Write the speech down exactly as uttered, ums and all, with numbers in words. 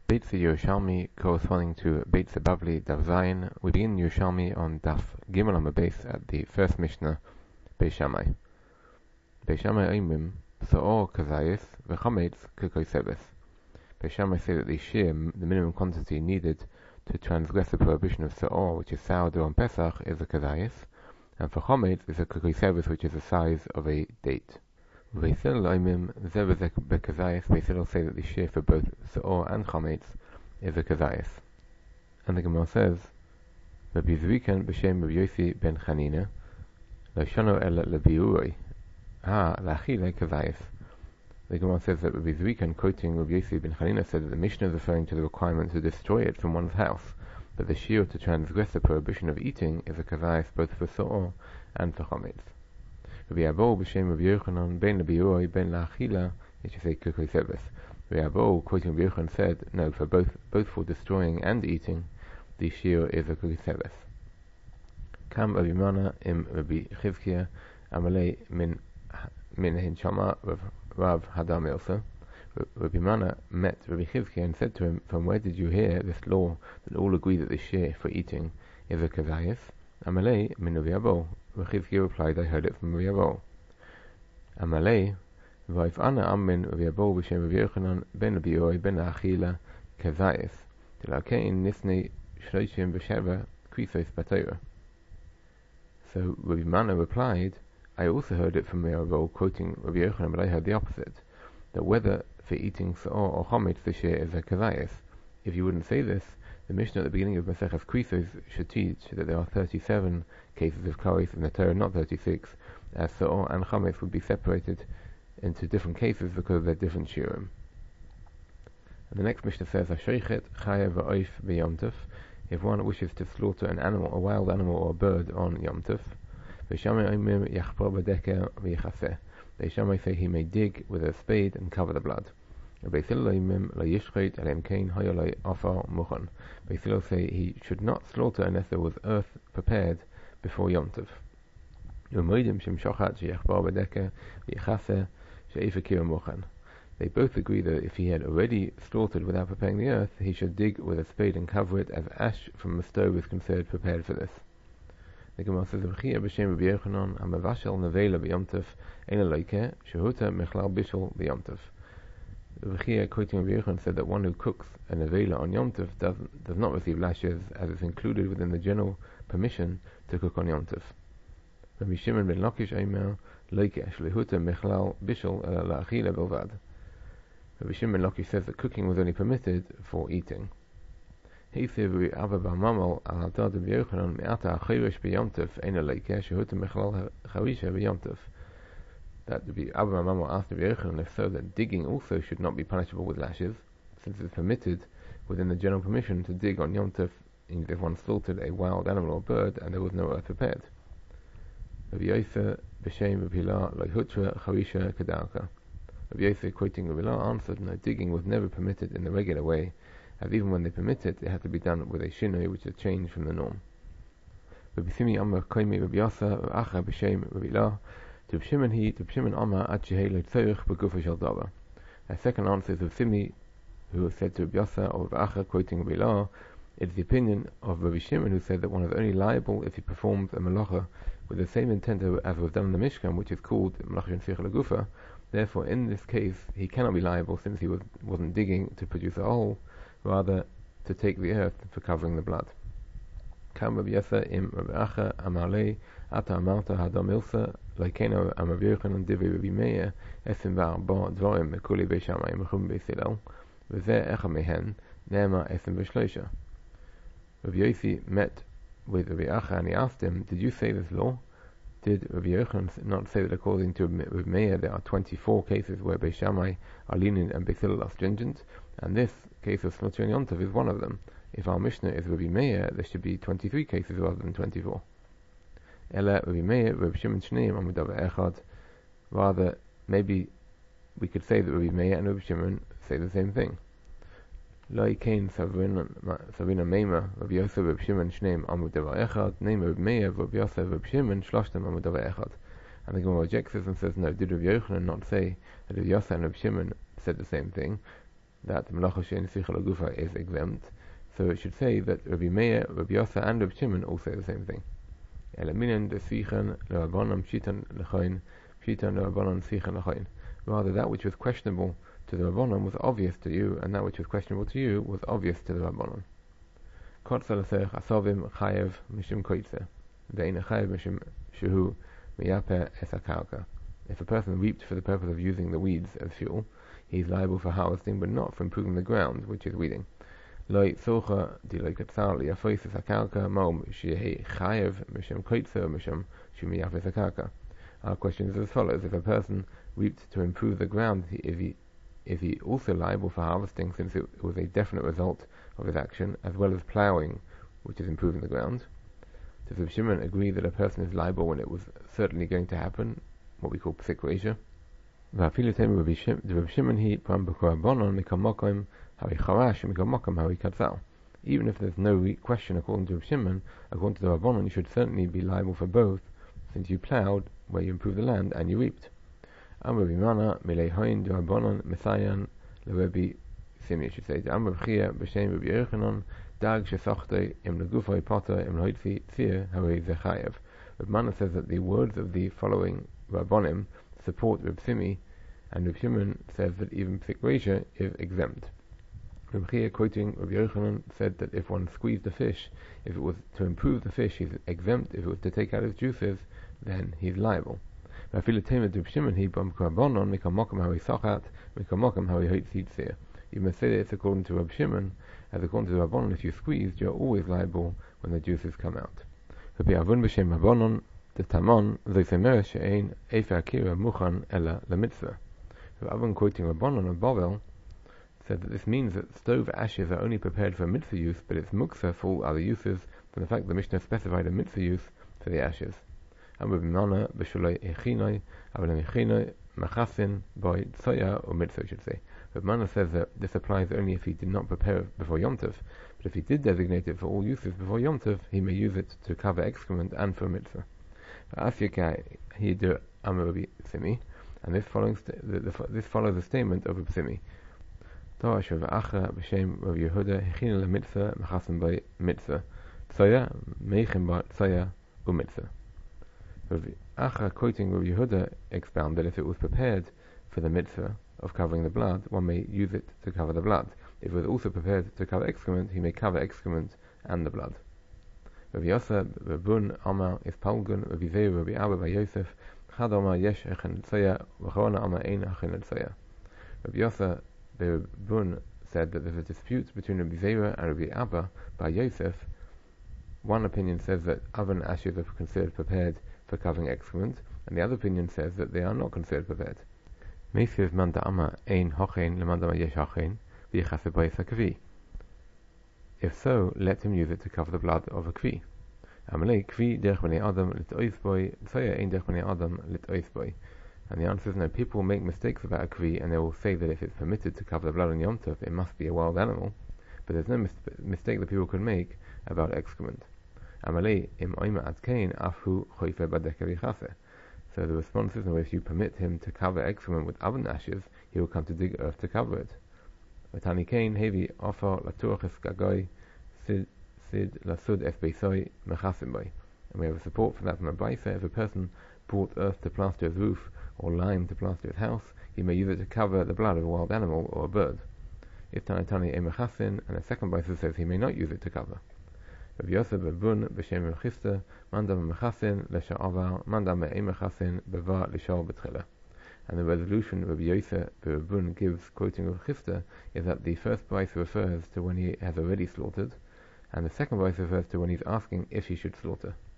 Beit Yerushalmi corresponding to Beit Bavli Daf Zayin. We begin Yerushalmi on Daf Gimel on the base at the first Mishnah, Beis Shammai. Beis Shammai Oimim Sa'or Kazayis V'chametz K'koisebes. Beis Shammai say that the shear, the minimum quantity needed to transgress the prohibition of Sa'or, which is sourdough on Pesach, is a Kazayis, and for Chametz is a K'koisebes, which is the size of a date. Beis Hillel Oimim Zeh Bekazayis. Beis Hillel say that the shear for both Sa'or and Chametz is a Kazayis. And the Gemara says, Rabbi Zvikan b'shem Rabbi Yossi ben Chanina lo shano el lebiuroi ha lachile Kazayis. The Gemara says that Rabbi Zvikan, quoting Rabbi Yossi ben Chanina, said that the Mishnah is referring to the requirement to destroy it from one's house, but the shear to transgress the prohibition of eating is a Kazayis both for Sa'or and for Chametz. Rabbi Abo b'shem Rabbi Yochanan ben lebiuroi ben lachila, it should say K'koisebes. Rabbi Abo, quoting Rabbi Yochanan, said, no, for both both for destroying and eating, the shear is a K'koisebes. Kam Rabbi Mana im Rabbi Chizkiah amalei min min hinchama Rav Hadam Elsa. Rabbi Mana met Rabbi Chizkiah and said to him, from where did you hear this law that all agree that the shear for eating is a Kazayis? Amalei min Rabbi Abo. Rabbi Chizkiah replied, I heard it from Rabbi Abo. Amalei v'if ana amin Rabbi Abo b'shem Rabbi Yochanan ben lebiuroi ben la'achila Kazayis t'lakein nisnei shloshim v'sheva krisos b'Torah. So Rabbi Mana replied, I also heard it from Rabbi Abo, quoting Rabbi Yochanan, but I heard the opposite, that whether for eating Sa'or or Chametz the shear is a Kazayis. If you wouldn't say this, the Mishnah at the beginning of Maseches Krisos should teach that there are thirty-seven cases of Karis in the Torah, not thirty-six, as Sa'or and Chametz would be separated into different cases because of their different shiurim. And the next Mishnah says, Hashoichet chayav v'oif b'Yom Tov. If one wishes to slaughter an animal, a wild animal or a bird on Yom Tov, Beis Shammai oimim yachpor b'deker v'yichaseh. Beis Shammai say he may dig with a spade and cover the blood. Beis Hillel oimim lo yishchet alem kein hoya lo ofar muchan. Beis Hillel say he should not slaughter unless there was earth prepared before Yom Tov. Umoidim shem shochat sheyachpor b'deker v'yichaseh she'efer kira muchan. They both agree that if he had already slaughtered without preparing the earth, he should dig with a spade and cover it, as ash from the stove is considered prepared for this. The Gemara says, V'chia b'shem Rabbi Yochanan amavashel nevela b'Yom Tov ein loikeh shehuta mechlal bishul b'Yom Tov. V'chia, quoting Rabbi Yochanan, said that one who cooks a nevela on Yom Tov does, does not receive lashes, as is included within the general permission to cook on Yom Tov. Rabbi Shimon ben Lakish omer loikeh shehuta mechlal bishul ela la'achila belvad. Rabbi Shimon ben Lakish says that cooking was only permitted for eating. He said, that the Abba Mamal asked Rabbi Yochanan if so that digging also should not be punishable with lashes, since it is permitted within the general permission to dig on Yom Tov if one slaughtered a wild animal or bird and there was no earth prepared. Rabbi Yosef b'shem Rabbi Hillel lo hutra charisha kedarka. Rabbi Yosef, quoting Rabbi Hillel, answered, no, digging was never permitted in the regular way, as even when they permit it, it had to be done with a shinoi, which is a change from the norm. Rabbi Simi Amar Koimi Rabbi Yasa Acha b'shem Rabbi Hillel to Rabbi Shimon he to Rabbi Shimon Amar Ad Shehei Lo Tzorich B'Gufa Shel Davar. A second answer is Rabbi Simi, who said to Rabbi Yasa or Rabbi Acha, quoting Rabbi Hillel, it is the opinion of Rabbi Shimon, who said that one is only liable if he performs a malacha with the same intent as was done in the Mishkan, which is called Malacha Sheicha L'Gufa. Therefore, in this case, he cannot be liable since he was, wasn't digging to produce a hole, rather to take the earth for covering the blood. Kam Rabbi Yasa im Rabbi Acha amalei ata amarta hadam ilsa laikeno am Rabbi Yochanan divi Rabbi Meir esim v'arba dvarim mekuli Beis Shammai mechum Beis Hillel v'zeh echa mehen ne'ema esim v'shloisha. Rabbi Yossi met with Rabbi Acha and he asked him, did you say this law? Did Rabbi Yochanan not say that according to Rabbi Meir there are twenty-four cases where Beis Shammai are lenient and Beis Hillel are stringent, and this case of slaughtering Yom Tov is one of them? If our Mishnah is Rabbi Meir, there should be twenty-three cases rather than twenty-four. Ela Rabbi Meir, Rabbi Shimon Shneim Amudava Echad. Rather, maybe we could say that Rabbi Meir and Rabbi Shimon say the same thing. Loi Kain Savina Meima, Rabbi Yosef, Rabbi Shimon Shneim Amudava Echad. Name Rabbi Meir, Rabbi Yosef, Rabbi Shimon Shloshtem Amudava Echad. And the Gemara rejects this and says, no, did Rabbi Yochanan not say that Rabbi Yosef and Rabbi Shimon said the same thing? that Melacha she'en sicha lagufa is exempt, so it should say that Rabbi Meir, Rabbi Yossa, and Rabbi Shimon all say the same thing. Elaminen de sichen le'Rabbanan pshitan lechayin, pshitan le'Rabbanan sichen lechayin. Rather, that which was questionable to the Rabbanan was obvious to you, and that which was questionable to you was obvious to the Rabbanan. Kotza l'sech asovim chayev mishim koitze, ve'ina chayev mishim shehu miyaper es hakarka. If a person reaped for the purpose of using the weeds as fuel, he is liable for harvesting, but not for improving the ground, which is weeding. Loi socha di loi katzar liyafois es hakarka mom shehi chayev mishim koitze or mishim shehu miyaper es hakarka. Our question is as follows: if a person reaped to improve the ground, is he is he also liable for harvesting, since it was a definite result of his action, as well as ploughing, which is improving the ground? Does Rabbi Shimon agree that a person is liable when it was certainly going to happen, what we call psik reisha? Even if there's no question according to Rabbi Shimon, according to the Rabbanon, you should certainly be liable for both, since you ploughed where you improved the land and you reaped. Amr b'mana milei hayin d'Rabbanon mesayan leRabbi Simi. You should say Amr b'chia b'shem Rabbi Yochanan dag shesachtei im legufay pata im loitzi tzir harei zechayev. Rabbi Mana says that the words of the following Rabbanim support Rabbi Simi, and Rabbi Shimon says that even psik reisha is exempt. Rabbi Chia, quoting Rabbi Yochanan, said that if one squeezed the fish, if it was to improve the fish, he's exempt. If it was to take out his juices, then he's liable. You may say that it's according to Rabbi Shimon, as according to the Rabbanon, if you squeezed, you're always liable when the juices come out. Rabbi Avun b'shem Rabbanon the Taman zoisemer she'ein efer akira muchan ela lemitzvah. Rabbi Avun, quoting Rabbanon of Bavel, said that this means that stove ashes are only prepared for mitzvah use, but it's muksa for all other uses, from the fact that the Mishnah specified a mitzvah use for the ashes. And with Mana b'sholei echinoi, avalem echinoi machasin by tzoya or mitzvah, should say. But Mana says that this applies only if he did not prepare it before Yom Tov. But if he did designate it for all uses before Yom Tov, he may use it to cover excrement and for mitzvah. He do Amar Rabbi Simi, and this follows the, the, the, this follows the statement of Rabbi Simi. Torah sheva'acha b'shem Rabbi Yehuda hechina lemitzvah machasin by mitzvah tzoya meichin bar tzoya u'mitzvah. Rabbi Acha, quoting Rabbi Yehuda, expound that if it was prepared for the mitzvah of covering the blood, one may use it to cover the blood. If it was also prepared to cover excrement, he may cover excrement and the blood. Rabbi Yossa Rabun Amar is Palgun, Rabbi Zeir, Rabbi Abba by Yosef, Chad Amar Yesh Echen Tzoya, V'chorona Amar Ein Echen Tzoya. Rabbi Yossa Rabun said that there's a dispute between Rabbi Zeir and Rabbi Abba by Yosef. One opinion says that oven ashes are considered prepared for covering excrement, and the other opinion says that they are not considered prepared. If so, let him use it to cover the blood of a kvi. And the answer is no. People will make mistakes about a kvi, and they will say that if it's permitted to cover the blood on Yom Tov, it must be a wild animal. But there's no mis- mistake that people can make about excrement. So the response is, no, if you permit him to cover excrement with oven ashes, he will come to dig earth to cover it. And we have a support for that from a Baisa. If a person brought earth to plaster his roof or lime to plaster his house, he may use it to cover the blood of a wild animal or a bird. If Tanitani Emechasin, and a second Baisa says he may not use it to cover. Rabbi Yosef Bebun b'shem Rechista mandam mechasin l'sha'avar mandam me'emechasin bevar l'sha'ar b'tchila. And the resolution Rabbi Yosef Bebun gives, quoting Rechista, is that the first Baisa refers to when he has already slaughtered, and the second Baisa refers to when he's asking if he should slaughter.